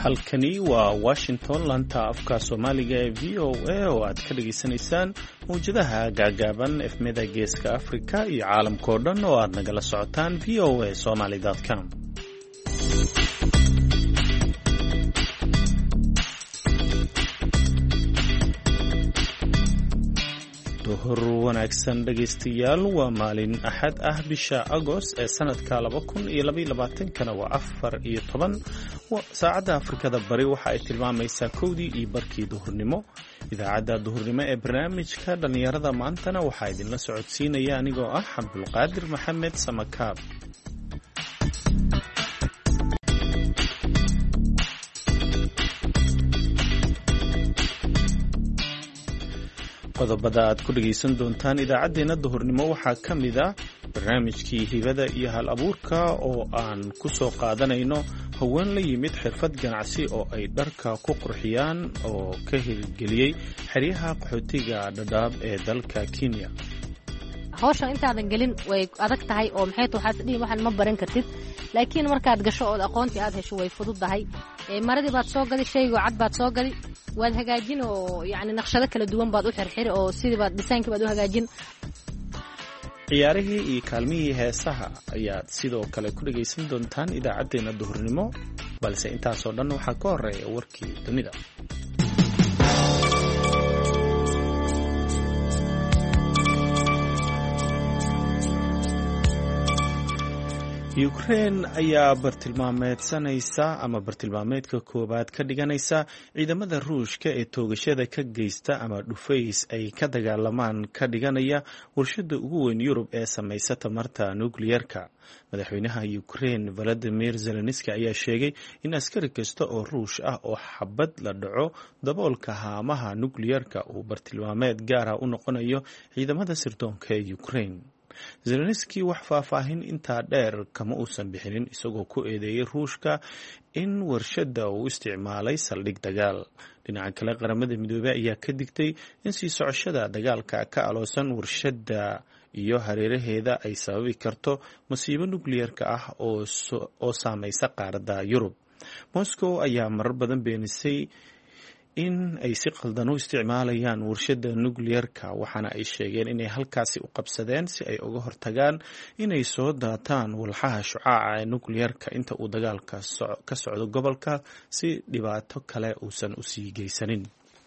halkani waa Washington lanta afka Soomaaliga ee VOA oo aad ka dhageysanaysaan mowjadaha gaagaaban efmada geeska Afrika iyo caalamka oo dhan oo aad nagala socotaan voasomali.com. duhur wanaagsan dhageystayaal waa maalin axad ah bisha Agost ee sanadka 2022 kana waa 4 saacada Afrikada bari waxa ay tilmaamaysaa 1:00 duhurnimo. idaacada duhurnimo ee barnaamijka dhalinyarada maantana waxa idinla socodsiinaya anigoo ah Cabdulqaadir Maxamed Samakaab. qodobada aad ku dhageysan doontaan idaacadeena duhurnimo waxaa ka mid ah barnaamijkii hibada iyo hal abuurka oo aan ku soo qaadanayno haween la yimid xirfad ganacsi oo ay dharka ku qurxiyaan oo ka hirgeliyey xeryaha qaxootiga Dadaab ee dalka Kenya. hawshan intaadan gelin way adag tahay oo maxay tahay waxaan ma baran kartid, laakiin markaad gasho oo aqoonti aad hesho way fududahay. maradii baad soo gali, shayga cad baad soo gali, waad hagaajin oo yani naqshado kala duwan baad u xirxir oo sidii baad design-ka baad u hagaajin. ciyaarihii iyo kaalmihii heesaha ayaad sidoo kale ku dhageysan doontaan idaacadeena duhurnimo, balse intaasoo dhan waxaa ka horeeya warkii dunida. Ukraine ayaa bartilmaameedka koobaad ka dhiganaysa ciidamada Ruushka ee toogashada ka geysta ama dhufays ay ka dagaalamaan ka dhiganaya warshada ugu weyn Yurub ee samaysa tamarta nuclear-ka. madaxweynaha Ukraine Volodymyr Zelensky ayaa sheegay in askari kasta oo Ruush ah oo xabad la dhaco daboolka haamaha nuclear-ka uu bartilmaameed gaar ah u noqonayo ciidamada sirdoonka ee Ukraine. Zelensky wax faahfaahin intaa dheer kama uusan bixinin, isagoo ku eedeeyay Ruushka in warshada uu isticmaalay saldhig dagaal. dhinaca kale qaramada midoobay ayaa ka digtay in sii socoshada dagaalka ka aloosan warshada iyo hareeraheeda ay sababi karto masiibo nuclear-ka ah oo saamaysa qaaradda Yurub. Moscow ayaa marar badan beenisay in ay si qaldan u isticmaalayaan warshada nuclear-ka, waxaana ay sheegeen inay halkaasi u qabsadeen si ay uga hortagaan inay soo daataan walxaha shucaaca ee nuclear-ka inta uu dagaalka ka socdo gobolka si dhibaato kale uusan u sii geysanin.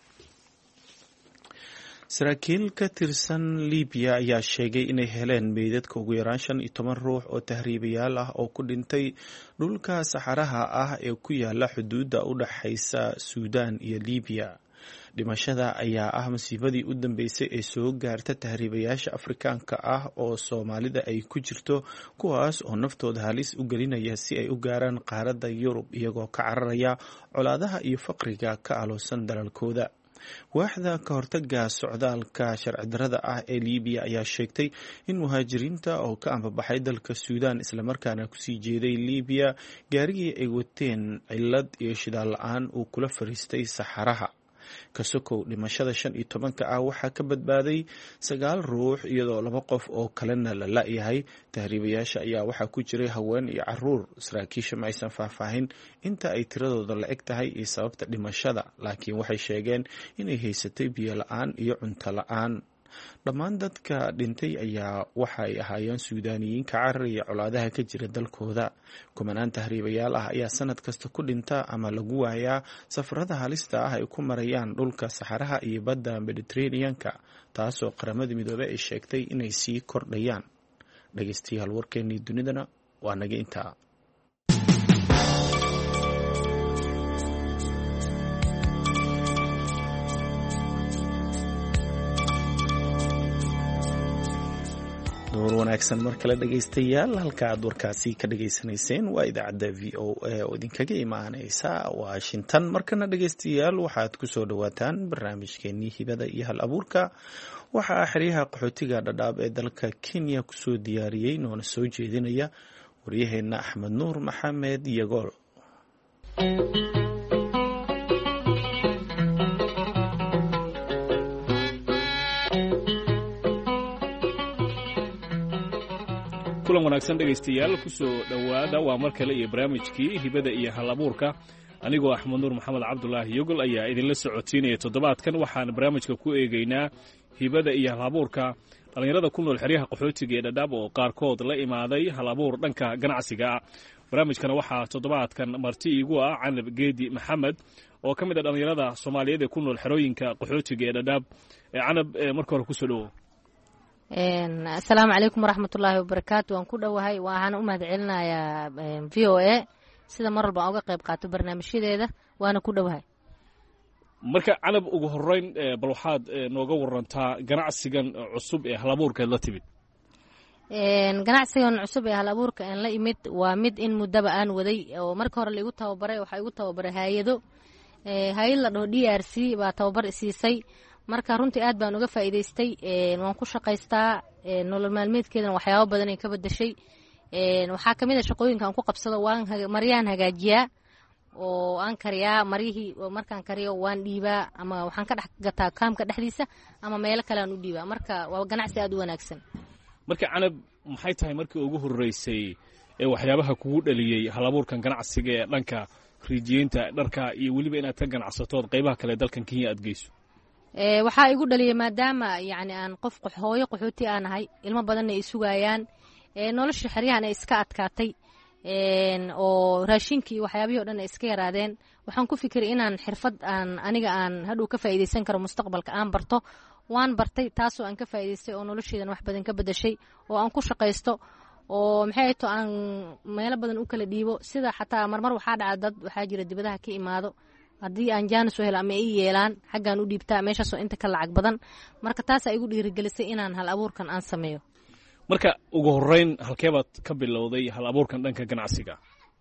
saraakiil ka tirsan Liibiya ayaa sheegay inay heleen meydadka ugu yaraan 15 ruux oo tahriibayaal ah oo ku dhintay dhulka saxaraha ah ee ku yaala xuduudda u dhaxaysa Suudaan iyo Liibiya. dhimashada ayaa ah masiibadii u dambeysay ee soo gaarta tahriibayaasha Afrikaanka ah oo Soomaalida ay ku jirto, kuwaas oo naftooda halis u gelinaya si ay u gaaraan qaaradda Yurub iyagoo ka cararaya colaadaha iyo faqriga ka aloosan dalalkooda. waaxda ka hortaga socdaalka sharci darrada ah ee Liibiya ayaa sheegtay in muhaajiriinta oo ka anbabaxay dalka Suudaan islamarkaana kusii jeeday Liibiya gaarigii ay wateen cillad iyo shidaal la'aan uu kula fariistay saxaraha. kasokow dhimashada 15 ah waxaa ka badbaaday 9 ruux iyadoo 2 qof oo kalena la la'yahay. tahriibayaasha ayaa waxaa ku jiray haween iyo caruur. saraakiisha ma aysan faahfaahin inta ay tiradooda la eg tahay iyo sababta dhimashada, laakiin waxay sheegeen inay haysatay biyo la'aan iyo cunto la'aan. dhammaan dadka dhintay ayaa waxay ahaayeen Suudaaniyiin ka cararaya colaadaha ka jira dalkooda. kumanaan tahriibayaal ah ayaa sanad kasta ku dhinta ama lagu waayaa safarada halista ah ay ku marayaan dhulka saxaraha iyo badda Mediterranean-ka, taasoo qaramada midoobay ay sheegtay inay sii kordhayaan. dhageystayaal warkeennii dunidana waa naga intaa. duhur wanaagsan mar kale dhageystayaal, halka aad warkaasi ka dhageysanayseen waa idaacadda VOA oo idinkaga imaaneysa Washington. markana dhageystayaal waxaad ku soo dhawaataan barnaamijkeenii hibada iyo hal abuurka. waxaa xeryaha qaxootiga Dadaab ee dalka Kenya kusoo diyaariyey noona soo jeedinaya waryaheena Axmed Nuur Maxamed Yagool. kulan wanaagsan dhegaystayaal ku soo dhawaada waa mar kale iyo barnaamijkii hibada iyo hal abuurka anigoo axmed nuur maxamed cabdulaahi yogol ayaa idinla socotiinaya toddobaadkan waxaan barnaamijka ku eegaynaa hibada iyo halabuurka dhallinyarada ku nool xeryaha qaxootiga ee dhadhaab oo qaarkood la imaaday halabuur dhanka ganacsiga ah. barnaamijkana waxaa toddobaadkan marti iigu ah Canab Geedi Maxamed oo ka mid ah dhallinyarada Soomaaliyeed ee ku nool xerooyinka qaxootiga ee dhadhaab. Canab, marka hore ku soo dhawow. Assalaamu calaykum waraxmatullaahi wabarakaatu. waan ku dhowahay waxaan u mahadcelinayaa VOA sida mar walba uga qayb qaato barnaamijyadeeda waana ku dhowahay. marka Canab, ugu horeyn bal waxaad nooga warantaa ganacsigan cusub ee halabuurka la timid. ganacsigan cusub ee halabuurka aan la imid waa mid in muddaba aan waday oo marka hore la igu tababaray. waxaa igu tababaray hay'ado hay'ad la dhaho DRC baa tababar siisay. marka runtii aad baan uga faa'iidaystay. waan ku shaqaystaa nolol maalmeedkeedana waxyaabo badan ay ka bedeshay. waxaa ka mid ah shaqooyinka aan ku qabsado maryaan hagaajiyaa oo aan kariyaa. maryihii markaan kariyo waan dhiibaa ama waxaan ka dhex gataa kaamka dhexdiisa ama meelo kale aan u dhiibaa. marka waa ganacsi aad u wanaagsan. marka Canab, maxay tahay markii ugu horeysay ee waxyaabaha kugu dhaliyey halabuurkan ganacsiga ee dhanka rijiyeynta dharka iyo weliba inaad ka ganacsatood qaybaha kale dalkan Kenya aad geyso? waxaa igu dhaliyay maadaama yacni aan qof hooyo qaxooti aan ahay, ilmo badanna ay sugayaan, nolosha xeryahan ay iska adkaatay, oo raashinkii iyo waxyaabihii o dhan ay iska yaraadeen. waxaan ku fikiray inaan xirfad aniga aan hadhow ka faa'iidaysan karo mustaqbalka aan barto. waan bartay taasoo aan ka faa'iidaystay oo nolosheedan wax badan ka bedeshay oo aan ku shaqaysto oo maxay to aan meelo badan u kala dhiibo. sida xataa marmar waxaa dhaca dad waxaa jira dibadaha ka imaado, haddii aan jaanis u helo ama ii yeelaan xaggaan u dhiibtaa meeshaasoo inta ka lacag badan. marka taasaa igu dhiirigelisay inaan hal abuurkan aan sameeyo. marka ugu horeyn halkeebaad ka bilowday hal abuurkan dhanka ganacsiga?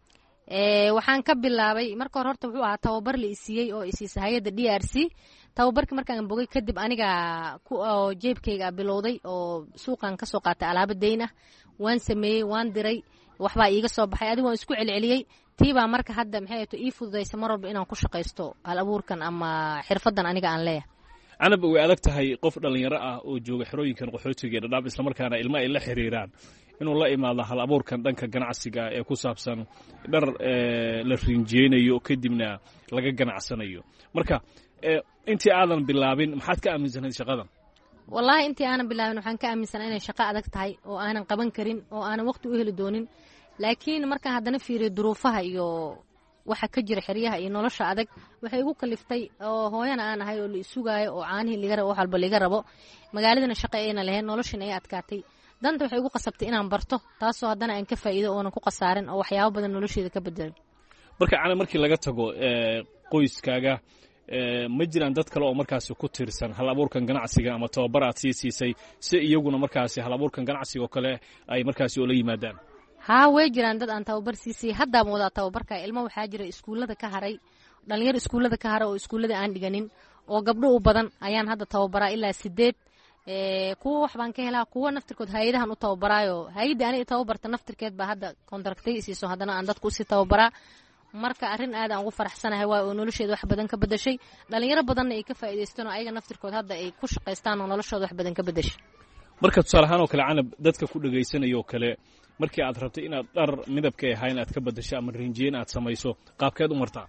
waxaan ka bilaabay marka hore horta wuxuu ahaa tababar la isiiyey oo isiisa hay'adda DRC. tababarkii markaan bogay kadib aniga oo jeebkayga bilowday oo suuqan ka soo qaatay alaabo dayn ah. waan sameeyey, waan diray, waxbaa iiga soo baxay. adiga waan isku celceliyey. tiibaa marka hadda maxay ahayd ii fududaysa mar walba inaan ku shaqaysto hal abuurkan ama xirfaddan aniga aan leeyahay. Canab, way adag tahay qof dhalinyaro ah oo jooga xerooyinkan qaxootiga ee dhadhaab isla markaana ilmo ay la xiriiraan inuu la imaado hal abuurkan dhanka ganacsiga ee ku saabsan dhar la rinjeynayo kadibna laga ganacsanayo. marka intii aadan bilaabin maxaad ka aaminsanayd shaqadan? wallaahi intii aanan bilaabin waxaan ka aaminsanahay inay shaqo adag tahay oo aanan qaban karin oo aanan waqti u heli doonin. laakiin markaan haddana fiiriyo duruufaha iyo waxa ka jira xeryaha iyo nolosha adag waxay igu kaliftay oo hooyana aan ahay oo la isugaayo oo caanihii liga rabo wax walba liga rabo, magaaladana shaqo ayna lahayn, noloshin ay adkaatay. danta waxay igu qasabtay inaan barto, taasoo haddana aan ka faa'iido oonan ku khasaarin oo waxyaabo badan nolosheeda ka bedelay. marka Canab, markii laga tago qoyskaaga ma jiraan dad kale oo markaasi ku tiirsan hal abuurkan ganacsiga ama tababar aad siisay si iyaguna markaasi hal abuurkan ganacsiga oo kale ay markaasi oo la yimaadaan? haa, way jiraan dad aan tababar siisay. haddaan wadaa tababarka. ilmo waxaa jira iskuullada ka haray, dhalinyaro iskuullada ka haray oo iskuullada aan dhiganin oo gabdho u badan ayaan hadda tababaraa ilaa 8. kuwa wax baan ka helaa, kuwa naftirkood hay'adahan u tababaraayo. hay'adda aniga tababarta naftirkeed baa hadda kontraktay isiiso haddana aan dadku usii tababaraa. marka arrin aad aan ugu faraxsanahay waa oo nolosheeda wax badan ka bedeshay. dhalinyaro badanna ay ka faa'iidaystaan oo ayaga naftirkood hadda ay ku shaqaystaan oo noloshooda wax badan ka bedeshay. marka tusaale ahaan oo kale Canab, dadka ku dhagaysanayoo kale markii aad rabtay inaad dhar midabkay ahaa inaad ka bedesho ama rinjiyeyn aad samayso, qaabkeed u martaa?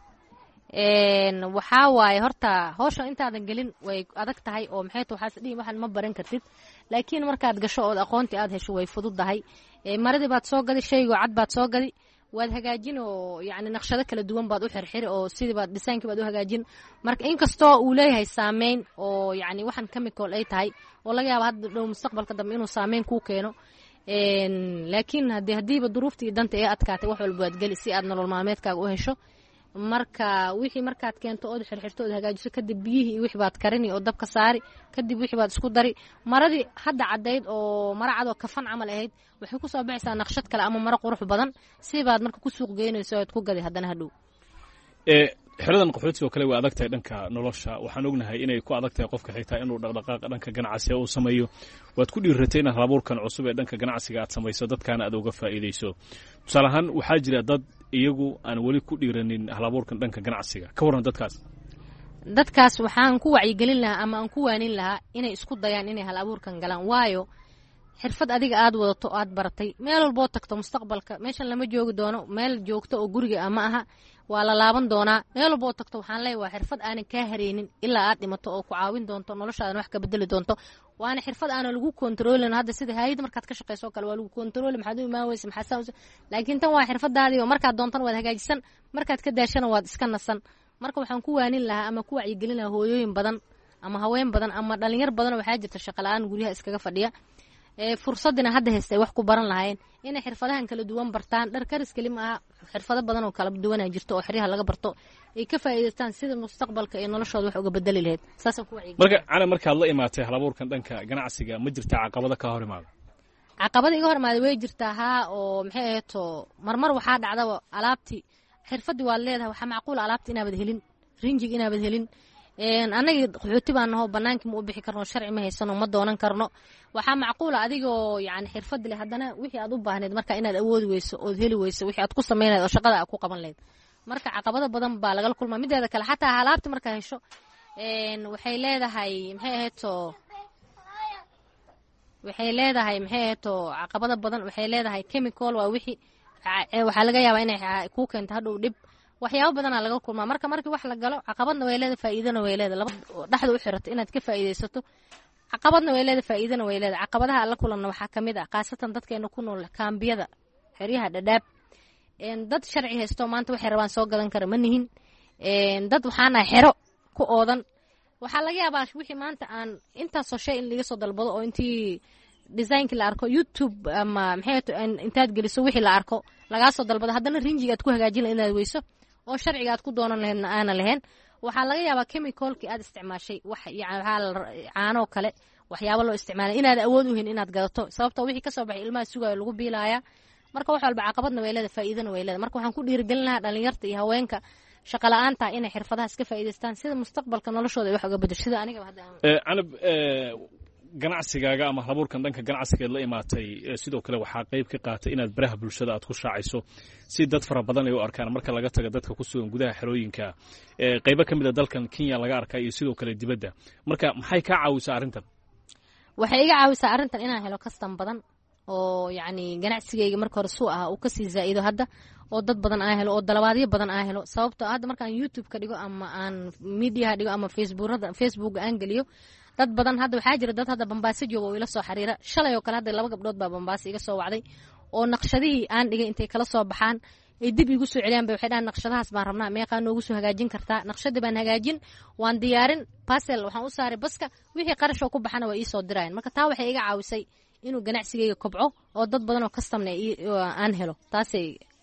waxaa waaye horta hawshan intaadan gelin way adag tahay oo maxay to waxaas dhihi waxan ma baran kartid. laakiin markaad gasho oo aqoontii aad hesho way fududahay. maradii baad soo gadi, shaygo cad baad soo gadi, waad hagaajin oo yacni naqshado kala duwan baad u xirxiri oo sidii baad dhisaankii baad u hagaajin. marka inkastoo uu leeyahay saameyn oo yacni waxan chemical ay tahay oo laga yaabo hadda dhow mustaqbalka dambe inuu saameyn kuu keeno. laakiin haddiiba duruuftii iyo danta ee adkaatay wax walba waad geli si aad nolol maalmeedkaaga u hesho. marka wixii markaad keento ood xirxirto ood hagaajiso kadib biyihii iyo wixii baad karini oo dabka saari, kadib wixii baad isku dari. maradii hadda caddayd oo mara cad oo kafan camal ahayd waxay ku soo baxaysaa naqshad kale ama maro qurux badan, sibaad marka ku suuq geynayso ood ku gadi haddana hadhow. xeradan qaxootiga oo kale way adag tahay dhanka nolosha. waxaan ognahay inay ku adag tahay qofka xitaa inuu dhaqdhaqaaq dhanka ganacsiga uu sameeyo. waad ku dhiiratay inaad halabuurkan cusub ee dhanka ganacsiga aad samayso dadkaana aad uga faa'iidayso. tusaale ahaan waxaa jira dad iyagu aan weli ku dhiiranin halabuurkan dhanka ganacsiga. ka warran dadkaas? dadkaas waxaan ku wacyigelin lahaa ama aan ku waanin lahaa inay isku dayaan inay hal abuurkan galaan. waayo xirfad adiga aad wadato aad baratay meel walboo tagto mustaqbalka meeshan lama joogi doono meel joogto oo guriga ama aha waa la laaban doonaa meel walboo tagto waxaan leeyahay waa xirfad aanan kaa hareynin ilaa aad dhimato oo ku caawin doonto noloshaadan wax ka bedeli doonto waana xirfad aanan lagu kontroolin hadda sida hay'ad markaad ka shaqeyso kale waa lagu kontrooli maxaad u imaan weysa maxaa laakiin tan waa xirfadaadii oo markaad doontan waad hagaajisan markaad ka daashana waad iska nasan marka waxaan ku waanin lahaa ama ku wacyigelin lahaa hooyooyin badan ama haween badan ama dhalinyar badan waxaa jirta shaqo la'aan guryaha iskaga fadhiya fursadina hadda haystay wax ku baran lahayn inay xirfadahan kala duwan bartaan dhar karis keli ma aha xirfado badan oo kala duwan jirto oo xiryaha laga barto ay ka faa'iideystaan sida mustaqbalka ee noloshooda wax uga bedeli lahayd saasaan ku wacyigelin marka ana markaad la imaatay halabuurkan dhanka ganacsiga ma jirta caqabado ka hor imaada caqabada iga hor imaada way jirtaa haa oo maxay ahayd marmar waxaa dhacdaba alaabtii xirfadii waad leedahay waxaa macquul alaabtii inaabad helin rinjig inaabad helin annaga qaxooti baan naho bannaankii ma u bixi karno sharci ma haysano ma doonan karno waxaa macquula adigoo yani xirfad leh haddana wixii aad u baahneed marka inaad awoodi weyso ood heli weyso wixii aad ku samaynayd oo shaqada aad ku qaban lahayd marka caqabado badan baa lagala kulmaa mideeda kale xataa alaabta markaa hesho waxay leedahay maxay ahayd caqabado badan waxay leedahay chemical waa wixii waxaa laga yaabaa inay kuu keento hadhow dhib waxyaabo badanaa laga kulmaa markii wax la galo caqabadna way leedahay faa'iidana way leedahay laba dhexda u xirato inaad ka faa'iideysato caqabadna way leedahay faa'iidana way leedahay caqabadaha la kulanna waxaa ka mid ah khaasatan dadkeena ku nool kaambiyada xeryaha dhadhaab dad sharci haysto maanta waxay rabaan soo gadan kara ma nihin dad waxaana xero ku oodan waxaa laga yaabaa wixii maanta aan intaasoo shay in laga soo dalbado oo intii designkii la arko youtube ama maxay intaad geliso wixii la arko lagaa soo dalbado haddana rinjiga aad ku hagaajin lahayd inaad weyso oo sharciga aad ku doonan lahaydna aana lahayn waxaa laga yaabaa chemicalkii aad isticmaashay caanoo kale waxyaabo loo isticmaalay inaad awood u hen inaad gadato sababtoo wixii kasoo baxay ilmaha sugaayo lagu biilaaya marka wax walba caqabadna way leedahay faa'iidana way leedahay marka waxaan ku dhiirigelin lahaa dhalinyarta iyo haweenka shaqa la'aanta inay xirfadahaas ka faa'iidaystaan sida mustaqbalka noloshooda ay wax uga bedesho sida aniga hadda canab ganacsigaaga ama halabuurkan dhanka ganacsigeed la imaatay sidoo kale waxaa qayb ka qaatay inaad baraha bulshada aad ku shaacayso si dad fara badan ay u arkaan marka laga taga dadka ku sugan gudaha xerooyinka qaybo ka mid a dalkan Kenya laga arkaa iyo sidoo kale dibadda marka maxay ka caawisaa arrintan waxay iga caawisaa arrintan inaan helo custom badan oo yacni ganacsigayga marka hore suu ah uu ka sii zaa'ido hadda oo dad badan aan helo oo dalabaadyo badan aan helo sababtoo hadda markaan YouTube ka dhigo ama aan media dhigo ama Facebook aan geliyo dad badan hadda waxaa jira dad hadda Bambaaso jooga oo ila soo xiriira shalay oo kale hadda 2 gabdhood baa Bambaaso iga soo wacday oo naqshadihii aan dhigay intay kala soo baxaan ay dib igu soo celiyaan bay waxay dhahaan naqshadahaas baan rabnaa meeqaa noogu soo hagaajin kartaa naqshadii baan hagaajin waan diyaarin parcel waxaan u saaray baska wixii qarash oo ku baxana waa ii soo dirayaan marka taa waxay iga caawisay inuu ganacsigayga kobco oo dad badan oo customna aan helo taasay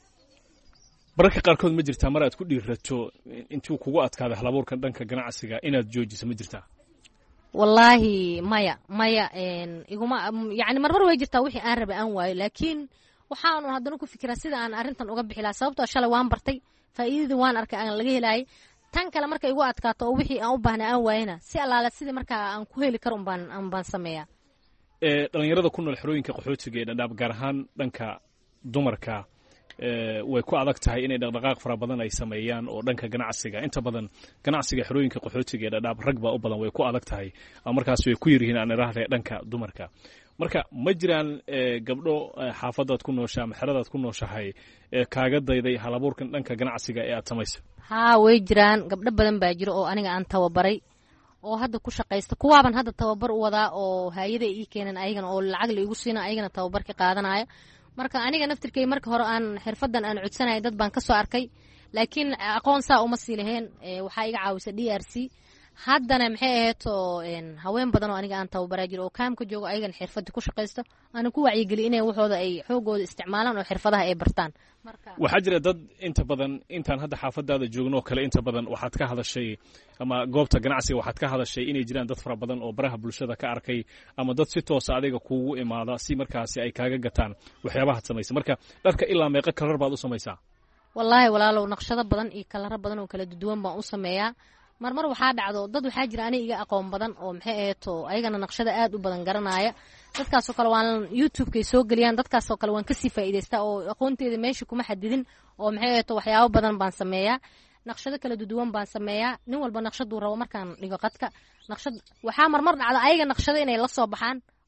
bararka qaarkood ma jirtaa mar aad ku dhiirato intuu kugu adkaado halabuurkan dhanka ganacsiga inaad joojiso ma jirtaa wallaahi maya iguma yani marmar way jirtaa wixii aan rabay aan waayo laakiin waxaanu haddana ku fikiraa sida aan arrintan uga bixi lahaa sababtoo shalay waan bartay faa'iidadii waan arkay aan laga helaayay tan kale markay igu adkaato oo wixii aan u baahnay aan waayana si allaale sidii markaa aan ku heli karo baan sameeyaa dhalinyarada ku nool xerooyinka qaxootiga ee dhadhaab gaar ahaan dhanka dumarka way ku adag tahay inay dhaqdhaqaaq fara badan ay sameeyaan oo dhanka ganacsiga inta badan ganacsiga xerooyinka qaxootiga ee dhadhaab rag baa u badan way ku adag tahay markaas way ku yirhiin aan iraahday dhanka dumarka marka ma jiraan gabdho xaafadaad ku nooshaa ama xeradaad ku nooshahay kaaga dayday halabuurkan dhanka ganacsiga ee aad samayso haa way jiraan gabdho badan baa jiro oo aniga aan tababaray oo hadda ku shaqaysta kuwaaban hadda tababar u wadaa oo hay'ada ii keenan ayagana oo lacag la igu siina ayagana tababarka qaadanaya marka aniga naftirkay marka hore aan xirfadan aan codsanay dad baan ka soo arkay laakiin aqoon saa uma sii lahayn waxaa iga caawisay DRC haddana maxay ahayd haween badan oo aniga aan tababaraa jiro oo kaamka joogo ayagana xirfadii ku shaqaysto aan ku wacyigeliyo inay waxooda ay xoogooda isticmaalaan oo xirfadaha ay bartaan waxaa jira dad inta badan intaan hadda xaafadaada joogno kale inta badan waxaad ka hadashay ama goobta ganacsiga waxaad ka hadashay inay jiraan dad fara badan oo baraha bulshada ka arkay ama dad si toosa adiga kuugu imaada si markaasi ay kaaga gataan waxyaabahaad samaysa marka dharka ilaa meeqa kalar baad u samaysaa wallaahi walaalow naqshado badan iyo kalaro badan oo kala duwan baan u sameeyaa marmar waxaa dhacdo dad waxaa jira aniga iga aqoon badan oo maxay ahayd ayagana naqshada aad u badan garanaya dadkaasoo kale waan YouTube-kay soo geliyaan dadkaasoo kale waan kasii faa'iidaystaa oo aqoonteeda meesha kuma xadidin oo maxay ahayd waxyaabo badan baan sameeyaa naqshado kala duwan baan sameeyaa nin walba naqshaduu rabo markaan dhigo qadka naqshad waxaa marmar dhacda ayaga naqshado inay la soo baxaan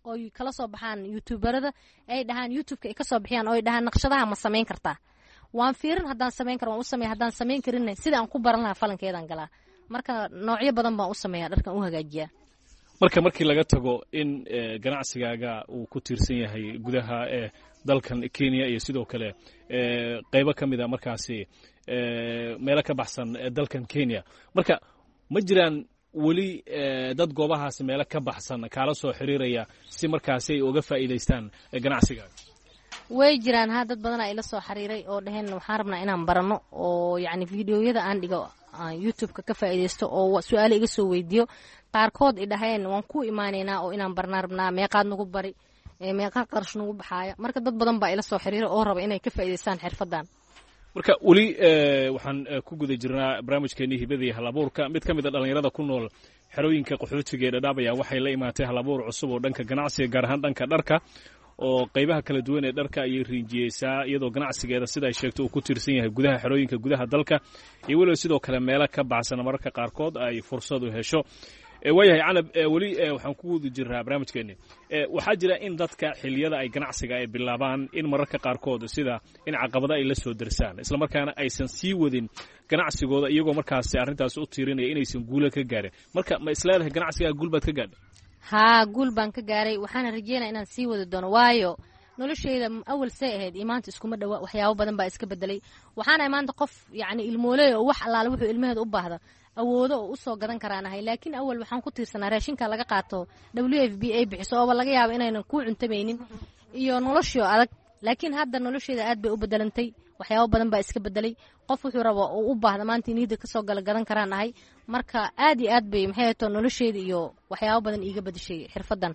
oo kala soo baxaan youtuberada ay dhahaan youtubeka ay ka soo bixiyaan oo ay dhahaan naqshadaha ma samayn kartaa waan fiirin haddaan samayn karo waan u sameeya haddaan samayn karinna sida aan ku baran lahaa falankeedaan galaa marka noocyo badan baan u sameeyaa dharkan u hagaajiyaa markii laga tago in ganacsigaaga uu ku tiirsan yahay gudaha dalkan Kenya iyo sidoo kale qaybo ka mid ah markaasi meelo ka baxsan dalkan Kenya marka ma jiraan weli dad goobahaas meelo ka baxsan kala soo xiriiraya si markaasi ay uga faa'iideystaan ganacsigaaga way jiraan dad badan ay la soo xiriiray oo dhaheen waxaan rabnaa inaan barano oo yacni fiidiyoyada aan dhigo youtube-ka ka faa'iideysto oo su'aalo iga soo weydiiyo qaarkood ay dhaheen waan ku imaanaynaa oo inaan barnaa rabnaa meeqaad nagu bari meeqa qarash nagu baxaaya marka dad badan baa ila soo xiriiray oo raba inay ka faa'iideystaan xirfadan marka weli waxaan ku guda jirnaa barnaamijkeennii hibada iyo halabuurka mid ka mid a dhallinyarada ku nool xerooyinka qaxootiga ee Dadaab ayaa waxay la imaatay halabuur cusub oo dhanka ganacsiga gaar ahaan dhanka dharka oo qaybaha kala duwan ee dharka ayay riinjiyeysaa iyadoo ganacsigeeda sida ay sheegto uu ku tiirsan yahay gudaha xerooyinka gudaha dalka iyo weliba sidoo kale meelo ka baxsan mararka qaarkood ay fursad u hesho waayahay canab weli waxaan ku wadi jiraa barnaamijkeenni waxaa jira in dadka xilliyada ay ganacsiga ay bilaabaan in mararka qaarkood sida in caqabada ay la soo darsaan islamarkaana aysan sii wadin ganacsigooda iyagoo markaasi arrintaas u tiirinaya inaysan guula ka gaarin marka ma isleedahay ganacsigaa guul baad ka gaadhay guul baan ka gaaray waxaana rajeynaa inaan sii wadi doono waayo nolosheyda awal say ahayd iyo maanta iskuma dhawa waxyaabo badan baa iska bedelay waxaana maanta qof yacni ilmooley oo wax allaale wuxuu ilmaheeda u baahda awoodo oo u soo gadan karaanahay laakiin awal waxaan ku tiirsanaa raashinka laga qaato WFB ay bixiso oo laga yaabo inaynan ku cuntamaynin iyo noloshii adag laakiin hadda nolosheeda aad bay u bedelantay waxyaabo badan baa iska bedelay qof wuxuu rabo oo u baahda maanta inida ka soo gadan karaanahay marka aad iyo aad bay maxay tahay nolosheeda iyo waxyaabo badan iiga bedeshay xirfadan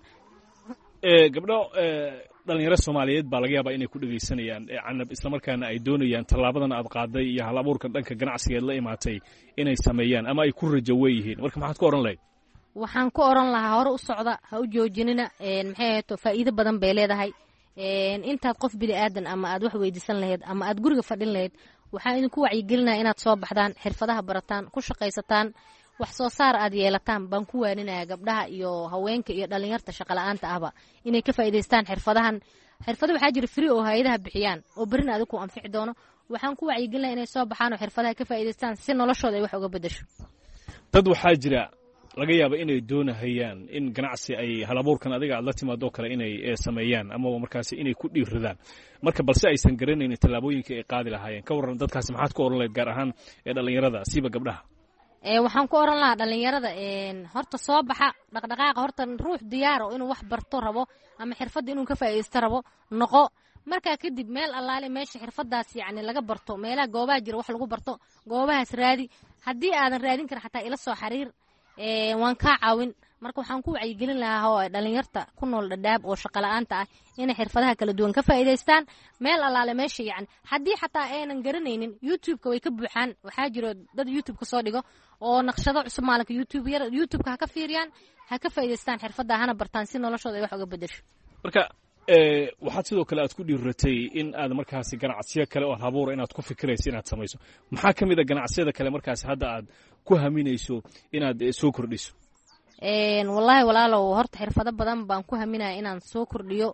gabdho dhalinyaro Soomaaliyeed baa laga yaabaa inay ku dhageysanayaan canab isla markaana ay doonayaan talaabadan aad qaaday iyo hal abuurkan dhanka ganacsiga la imaatay inay sameeyaan ama ay ku rajo weeyeen marka maxaad ku oran lahayd waxaan ku oran lahaa hore u socda ha u joojinina maxay tahay faa'iido badan bay leedahay intaad qof bili aadan ama aad wax weydiisan lahayd ama aad guriga fadhin lahayd waxaan idinku wacyigelinayaa inaad soo baxdaan xirfadaha barataan ku shaqaysataan wax soo saar aad yeelataan baan ku waaninayaa gabdhaha iyo haweenka iyo dhalinyarta shaqo la'aanta ahba inay ka faa'iideystaan xirfadahan xirfado waxaa jira free oo hay'adaha bixiyaan oo berina adigu anfici doono waxaan ku wacyigelinayaa inay soo baxaan oo xirfadaha ka faa'iideystaan si noloshooda ay wax uga bedesho dad waxaa jira laga yaabo inay doonahayaan in ganacsi ay halabuurkan adiga aad la timaado kale inay sameeyaan ama markaasi inay ku dhiiradaan marka balse aysan garanaynin talaabooyinka ay qaadi lahaayeen ka waran dadkaasi maxaad ku oran lahayd gaar ahaan dhalinyarada siiba gabdhaha waxaan ku oran lahaa dhalinyarada horta soo baxa dhaqdhaqaaqa horta ruux diyaar oo inuu wax barto rabo ama xirfad inuu ka faa'iideysto rabo noqo marka kadib meel allaale meesha xirfadaas yacni laga barto meelaha goobaha jira wax lagu barto goobahaas raadi haddii aadan raadin karin xataa ila soo xiriir waan kaa caawin marka waxaan ku wacyigelin lahaa oo dhalinyarta ku nool Dadaab oo shaqo la'aanta ah inay xirfadaha kala duwan ka faa'iideystaan meel allaale meesha yacni haddii xataa aynan garanaynin youtube-ka way ka buuxaan waxaa jiro dad youtube-ka soo dhigo oo naqshado cusub maalinka youtube-ka ha ka fiiriyaan ha ka faa'iideystaan xirfadda hana bartaan si noloshooda ay wax uga bedesho marka waxaad sidoo kale aad ku dhiiratay in aad markaasi ganacsiyo kale oo habuur inaad ku fikirayso inaad samayso maxaa ka mid a ganacsiyada kale markaasi hadda aad ku haminayso inaad soo kordhiso wallaahi walaalow horta xirfado badan baan ku haminaya inaan soo kordhiyo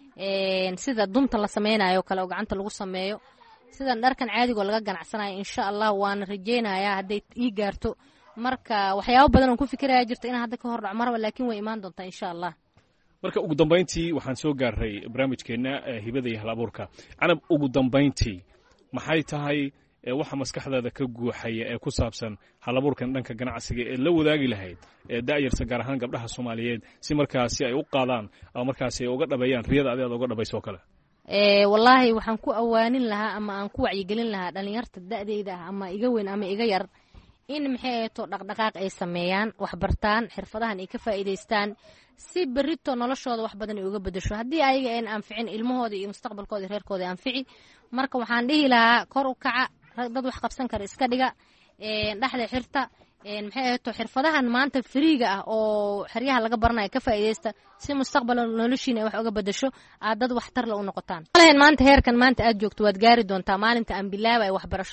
sida dunta la sameynayo kale oo gacanta lagu sameeyo sidan dharkan caadigoo laga ganacsanayo insha Allah waana rajeynayaa hadday ii gaarto marka waxyaabo badan oo ku fikiraya jirto inaan hadda ka hor dhac marba laakiin way imaan doontaa insha Allah marka ugu dambeyntii waxaan soo gaaray barnaamijkeena hibada iyo hal abuurka canab ugu dambeyntii maxay tahay waxa maskaxdaada ka guuxaya ee ku saabsan hal abuurkan dhanka ganacsiga ee la wadaagi lahayd daayirsa gaar ahaan gabdhaha Soomaaliyeed si markaasi ay u qaadaan ama markaasi ay uga dhabayaan riyada aad uga dhabayso kale wallahi waxaan ku awaanin lahaa ama aan ku wacyigelin lahaa dhalinyarta da'deyda ama iga weyn ama iga yar in maxay to dhaqdhaqaaq ay sameeyaan wax bartaan xirfadahan ay ka faa'iideystaan si berito noloshooda wax badan ay uga bedesho haddii ayaga aan anficin ilmahooda iyo mustaqbalkooda reerkooda anfici marka waxaan dhihi lahaa kor u kaca dad wax qabsan kara iska dhiga dhaxda xirta maxay to xirfadahan maanta fariiga ah oo xeryaha laga baranayo ka faa'iideysta si mustaqbal noloshiina ay wax uga bedesho aad dad waxtar la u noqotaan maanta heerkan maanta aad joogto waad gaari doontaa maalinta aan bilaabay waxbarashadan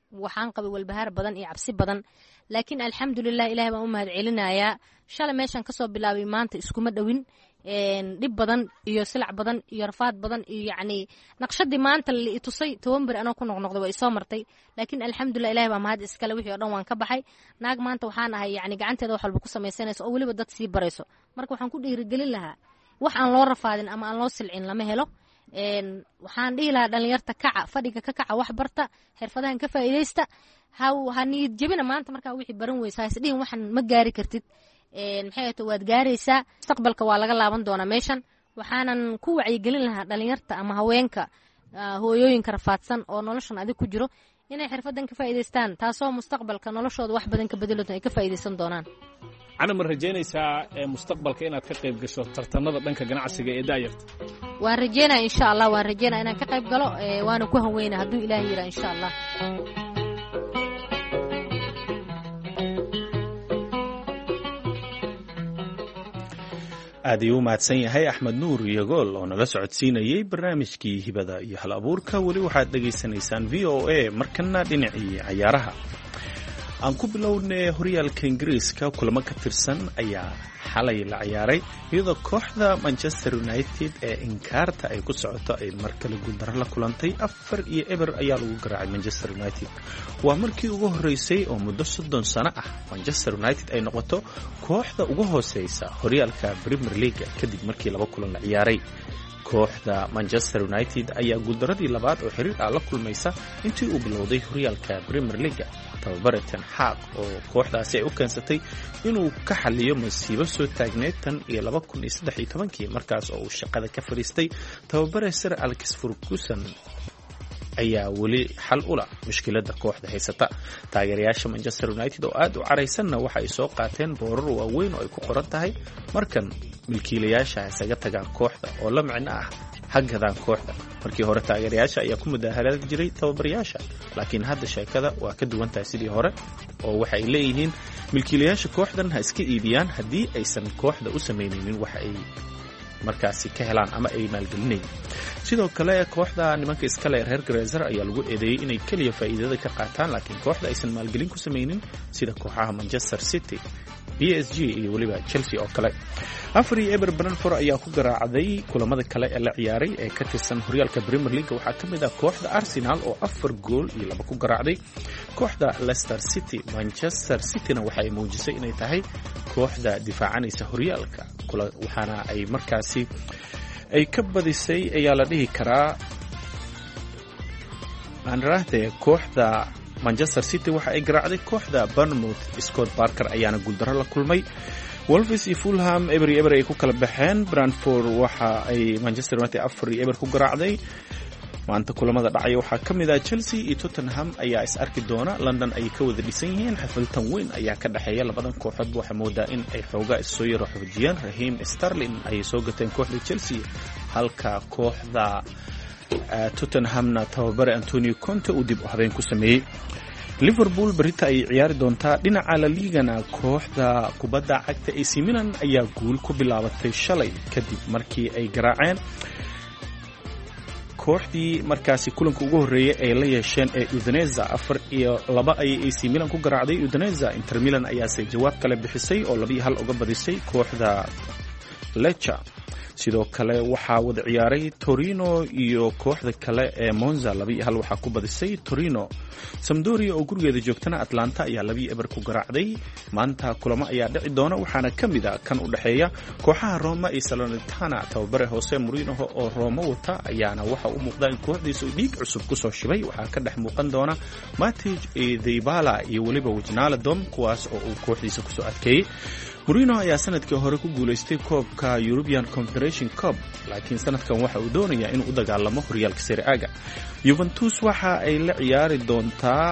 waxaan qabay walbahaar badan iyo cabsi badan laakiin alxamdulilah ilahay baan u mahad celinayaa shalay meeshaan kasoo bilaabay maanta iskuma dhowin dhib badan iyo silac badan iyo rafaad badan iyo yacni naqshadii maanta la itusay 10 bir anoo ku noqnoqday waa isoo martay laakiin alxamdulilah ilahay baa mahad iskale wixii oo dhan waan ka baxay naag maanta waxaan ahay yacni gacanteeda wax walba ku samaysanayso oo weliba dad sii barayso marka waxaan ku dhiirigelin lahaa wax aan loo rafaadin ama aan loo silcin lama helo waxaan dhihi lahaa dhalinyarta kaca fadhiga ka kaca wax barta xirfadahan ka faa'iidaysta ha niyad jebina maanta markaa wixii baran weysa isdhihin waxaan ma gaari kartid maxay ahayd waad gaaraysaa mustaqbalka waa laga laaban doonaa meeshan waxaanan ku wacyigelin lahaa dhalinyarta ama haweenka hooyooyinka rafaadsan oo noloshan adig ku jiro inay xirfadan ka faa'iidaystaan taasoo mustaqbalka noloshooda wax badan ka bedeli doona ay ka faa'iidaysan doonaan ana ma rajaynaysaa mustaqbalka inaad ka qayb gasho tartanada dhanka ganacsiga ee daayarta waan rajaynaa insha allah waan rajaynaa inaan ka qayb galo waana ku hanweynaa hadduu ilaahay yidhaa insha allah aad ayuu u mahadsan yahay axmed nuur iyogool oo nala socodsiinayey barnaamijkii hibada iyo hal abuurka weli waxaad dhegaysanaysaan v o a markana dhinacii cayaaraha aan ku bilownay horyaalka ingiriiska kulamo ka tirsan ayaa xalay la ciyaaray iyadoo kooxda Manchester United ee inkaarta ay ku socoto ay mar kale guuldaro la kulantay 4-0 ayaa lagu garaacay Manchester United waa markii ugu horeysay oo muddo 30 sano ah Manchester United ay noqoto kooxda ugu hooseysa horyaalka Premier League kadib markii laba kulan la ciyaaray kooxda Manchester United ayaa guuldaradii labaad oo xiriir ah la kulmaysa intii uu bilowday horyaalka Premier League tababare Ten Hag oo kooxdaasi ay u keensatay inuu ka xaliyo masiibo soo taagneed tan iyo 2013 markaas oo uu shaqada ka fariistay tababare Sir Alex Ferguson ayaa weli xal u la mushkiladda kooxda haysata taageerayaasha Manchester United oo aad u careysanna waxa ay soo qaateen boorar waaweyn oo ay ku qoran tahay markan milkiilayaasha isaga tagaan kooxda oo la macno ah haggadaan kooxda markii hore taageerayaasha ayaa ku mudaaharad jiray tababarayaasha laakiin hadda sheekada waa ka duwan tahay sidii hore oo waxa ay leeyihiin milkiilayaasha kooxdan ha iska iibiyaan haddii aysan kooxda u sameynaynin waxa ay markaasi ka helaan ama ay maalgelinayeen sidoo kale kooxda nimanka iskale reer Grazer ayaa lagu eedeeyay inay kaliya faa'iidada ka qaataan laakiin kooxda aysan maalgelin ku sameynin sida kooxaha Manchester City PSG iyo waliba Chelsea oo kale 4-0 Brentford ayaa ku garaacday kulamada kale ee la ciyaaray ee ka tirsan horyaalka Premier League waxaa kamid ah kooxda Arsenal oo 4 gool iyo 2 ku garaacday kooxda Leicester City Manchester City-na waxa ay muujisay inay tahay kooxda difaacanaysa horyaalka waxaana ay markaasi ay ka badisay ayaa la dhihi karaa aanraahde kooxda Manchester City waxa ay garaacday kooxda Bournemouth Scott Parker ayaana guuldaro la kulmay Wolves iyo Fulham eber ay ku kala baxeen Brentford waxa ay Manchester United 4-0 ku garaacday maanta kulamada dhacay waxaa kamid ah Chelsea iyo Tottenham ayaa is arki doona London ay ka wada dhisan yihiin xafaltan weyn ayaa ka dhaxeeya labadan kooxood waxa moodaa in ay xoogaa soo yaro xoojiyaan Raheem Sterling ay soo gateen kooxda Chelsea halka kooxda Tottenhamna tababare Antonio Conte uu dib u habeen ku sameeyay Liverpool berita ay ciyaari doontaa dhinaca La Ligana kooxda kubadda cagta AC Milan ayaa guul ku bilaabatay shalay kadib markii ay garaaceen kooxdii markaasi kulanka ugu horeeyay ay la yeesheen ee Udinese 4-2 ay AC Milan ku garaacday Udinese Inter Milan ayaa si jawaab kale bixisay oo 2-1 uga badisay kooxda Lecce sidoo kale waxaa wada ciyaaray Torino iyo kooxda kale ee Monza 2-1 waxaa ku badisay Torino Sampdoria oo gurigeeda joogtana Atlanta ayaa 2-0 ku garaacday maanta kulamo ayaa dhici doona waxaana kamid ah kan u dhaxeeya kooxaha Roma iyo Salernitana tababare Jose Mourinho oo Roma wata ayaana waxa uu muuqdaa in kooxdiisu dhiig cusub ku soo shibay waxaa ka dhex muuqan doona Matic iyo Dybala iyo waliba Wijnaldum kuwaas oo uu kooxdiisa ku soo adkeeyay Mourinho ayaa sanadkii hore ku guuleystay koobka European Confederation Cup laakiin sanadkan waxa uu doonayaa inuu u dagaalamo horyaalka Serie A Juventus waxa ay la ciyaari doontaa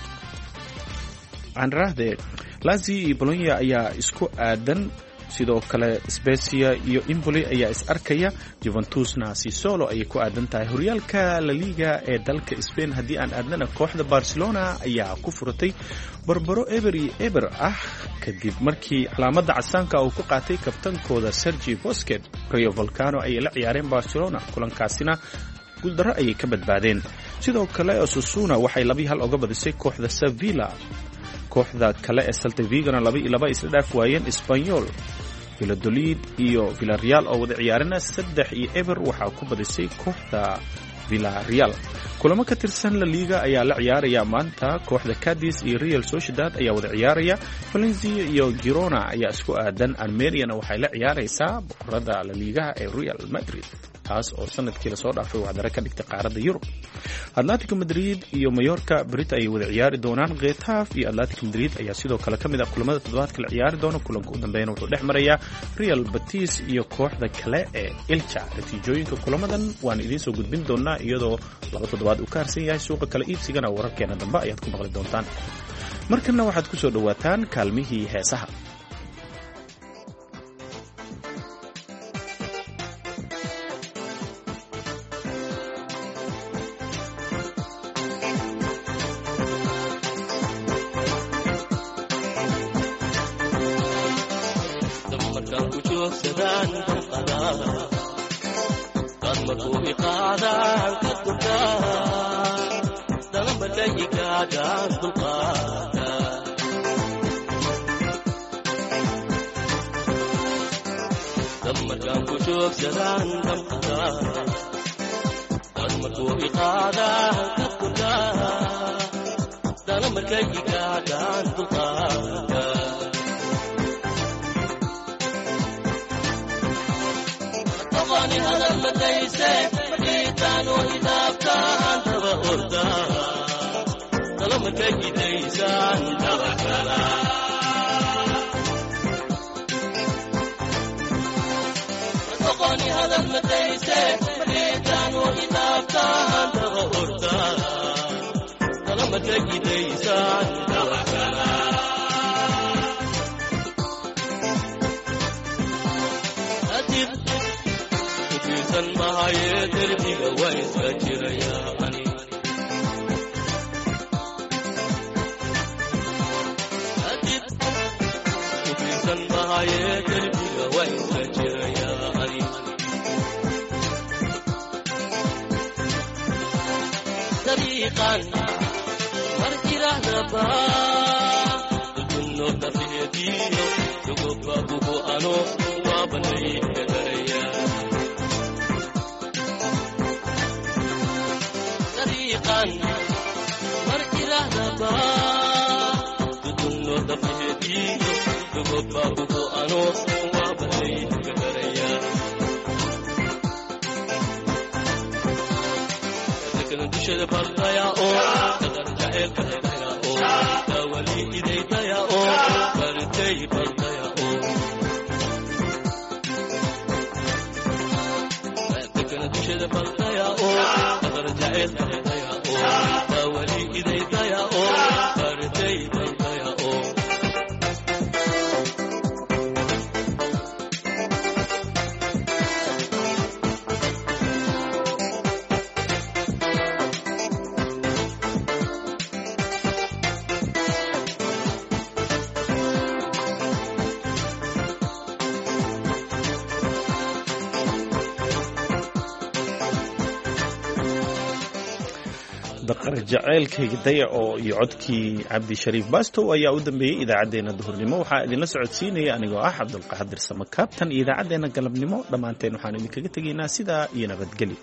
Andrade Lazio iyo Bologna ayaa isku aadan sidoo kale Spezia iyo Empoli ayaa is arkaya Juventusna Sassuolo ay ku aadan tahay horyaalka La Liga ee dalka Spain haddii aan aadnana kooxda Barcelona ayaa ku furatay barbaro eber ah kadib markii calaamada casaanka uu ku qaatay kabtankooda Sergio Busquets Rayo Vallecano ay la ciyaareen Barcelona kulankaasina guuldaro ayay ka badbaadeen sidoo kale Osasuna waxay 2-1 uga badisay kooxda Sevilla. kooxda kale ee Celta Vigona 2-2 isla dhaaf waayeen Espanyol. Valladolid iyo Villarreal oo wada ciyaarina 3-0 waxaa ku badisay kooxda Villarreal. kulamo ka tirsan La Liga ayaa la ciyaaraya maanta. kooxda Cadiz iyo Real Sociedad ayaa wada ciyaaraya. Valencia iyo Girona ayaa isku aadan. Almeriana waxay la ciyaaraysaa boqorada La Liga ee Real Madrid, taas oo sanadkii la soo dhaafay wacdare ka dhigtay qaaradda Yurub. Atletico Madrid iyo Mallorca Brit ay wada ciyaari doonaan. Getafe iyo Atletico Madrid ayaa sidoo kale kamid ah kulamada toddobaadka la ciyaari doona. kulanka u dambeeyana wuxuu dhex marayaa Real Betis iyo kooxda kale ee Elche. natiijooyinka kulamadan waan idiin soo gudbin doonaa iyadoo 2 toddobaad uu ka harsan yahay. suuqa kale iibsigana wararkeena dambe ayaad ku maqli doontaan. markana waxaad ku soo dhawaataan kaalmihii heesaha. daqar jaceylkayga dayaco iyo codkii cabdi shariif baastow ayaa u dambeeyey idaacaddeenna duhurnimo. waxaa idinla socodsiinaya anigoo ah cabdulqaadir samakaabtan iyo idaacaddeenna galabnimo. dhammaanteen waxaan idinkaga tegaynaa sidaa iyo nabadgelyo.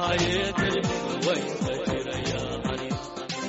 يدري